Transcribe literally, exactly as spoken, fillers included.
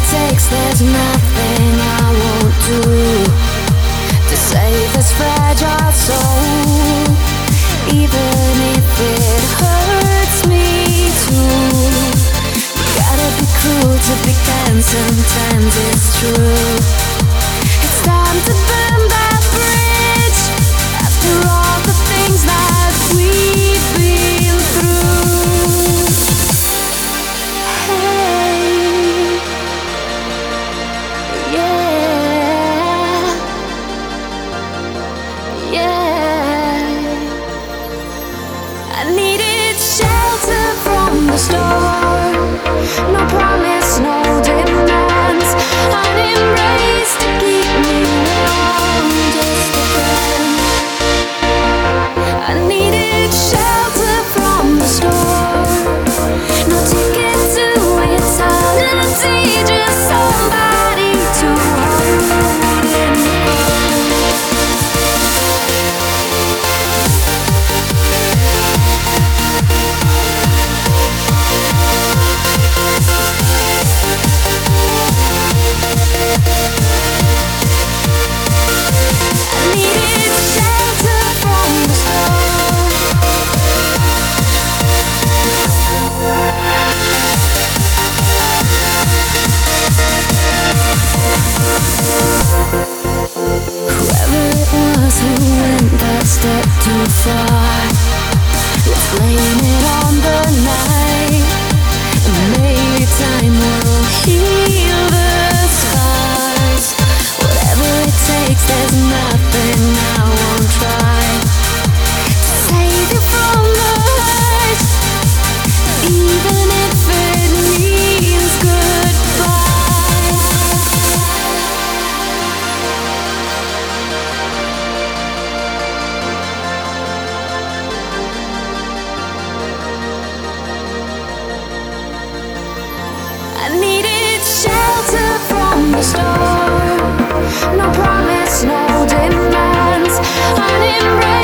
takes, there's nothing I won't do to save this fragile soul, even if it hurts me too. Gotta be cruel to be kind, sometimes it's true. It's time to burn that bridge after all the things that we've been through. Hey, yeah, yeah. I needed shelter from the storm. No promise, no demands. An embrace to keep me warm, just a friend. I needed shelter from the storm. No ticket to eternity, just somebody to hold in the phone. I needed shelter from the storm. Whoever it was who went that step too far, let's blame it on the night. Maybe time will heal the scars. Whatever it takes, there's nothing I won't try to save you from the hurt, even if it means goodbye. I needed shelter from the storm. No promise, no demands. An embrace.